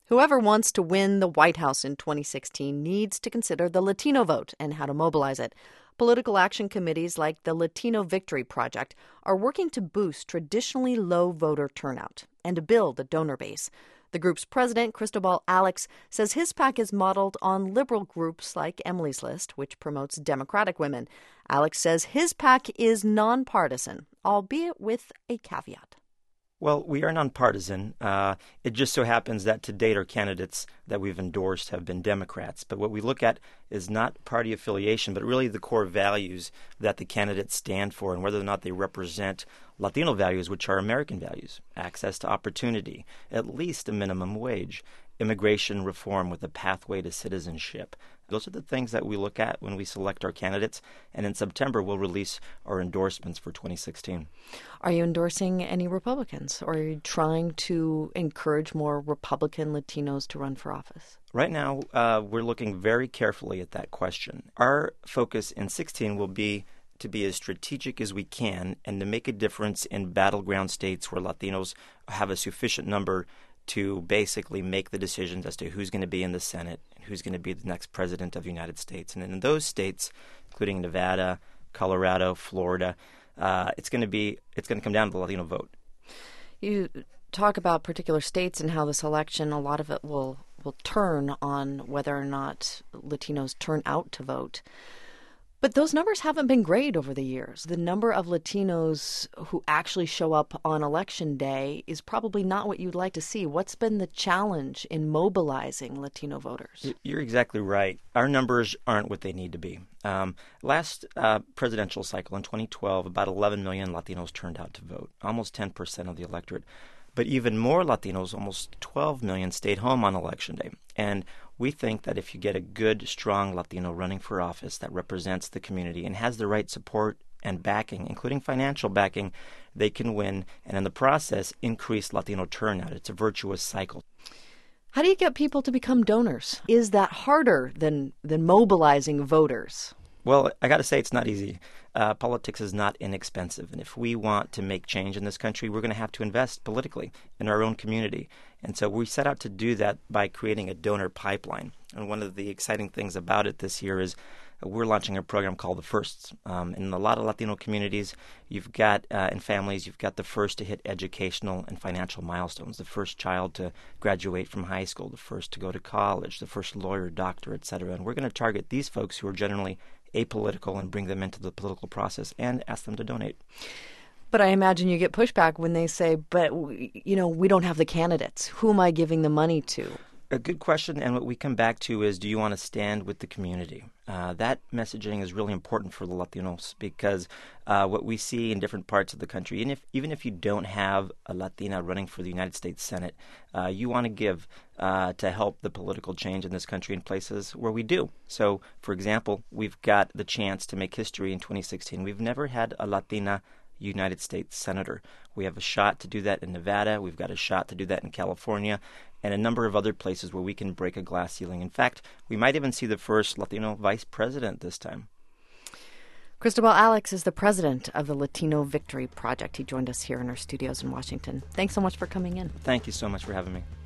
Whoever wants to win the White House in 2016 needs to consider the Latino vote and how to mobilize it. Political action committees like the Latino Victory Project are working to boost traditionally low voter turnout and to build a donor base. The group's president, Cristobal Alex, says his PAC is modeled on liberal groups like Emily's List, which promotes Democratic women. Alex says his PAC is nonpartisan, albeit with a caveat. Well, we are nonpartisan. It just so happens that to date our candidates that we've endorsed have been Democrats. But what we look at is not party affiliation, but really the core values that the candidates stand for and whether or not they represent Latino values, which are American values: access to opportunity, at least a minimum wage, immigration reform with a pathway to citizenship. Those are the things that we look at when we select our candidates. And in September, we'll release our endorsements for 2016. Are you endorsing any Republicans, or are you trying to encourage more Republican Latinos to run for office? Right now, we're looking very carefully at that question. Our focus in 2016 will be to be as strategic as we can and to make a difference in battleground states where Latinos have a sufficient number to basically make the decisions as to who's going to be in the Senate and who's going to be the next president of the United States. And in those states, including Nevada, Colorado, Florida, it's going to come down to the Latino vote. You talk about particular states and how this election, a lot of it will turn on whether or not Latinos turn out to vote. But those numbers haven't been great over the years. The number of Latinos who actually show up on Election Day is probably not what you'd like to see. What's been the challenge in mobilizing Latino voters? You're exactly right. Our numbers aren't what they need to be. Last presidential cycle in 2012, about 11 million Latinos turned out to vote, almost 10% of the electorate. But even more Latinos, almost 12 million, stayed home on Election Day. And we think that if you get a good, strong Latino running for office that represents the community and has the right support and backing, including financial backing, they can win and in the process increase Latino turnout. It's a virtuous cycle. How do you get people to become donors? Is that harder than mobilizing voters? Well, I got to say it's not easy. Politics is not inexpensive. And if we want to make change in this country, we're going to have to invest politically in our own community. And so we set out to do that by creating a donor pipeline. And one of the exciting things about it this year is we're launching a program called The Firsts. In a lot of Latino communities, you've got, in families, you've got the first to hit educational and financial milestones, the first child to graduate from high school, the first to go to college, the first lawyer, doctor, et cetera. And we're going to target these folks who are generally apolitical and bring them into the political process and ask them to donate. But I imagine you get pushback when they say, but, we don't have the candidates. Who am I giving the money to? A good question, and what we come back to is, do you want to stand with the community? That messaging is really important for the Latinos because what we see in different parts of the country, and even if you don't have a Latina running for the United States Senate, you want to give to help the political change in this country in places where we do. So, for example, we've got the chance to make history in 2016. We've never had a Latina United States Senator. We have a shot to do that in Nevada. We've got a shot to do that in California and a number of other places where we can break a glass ceiling. In fact, we might even see the first Latino vice president this time. Cristobal Alex is the president of the Latino Victory Project. He joined us here in our studios in Washington. Thanks so much for coming in. Thank you so much for having me.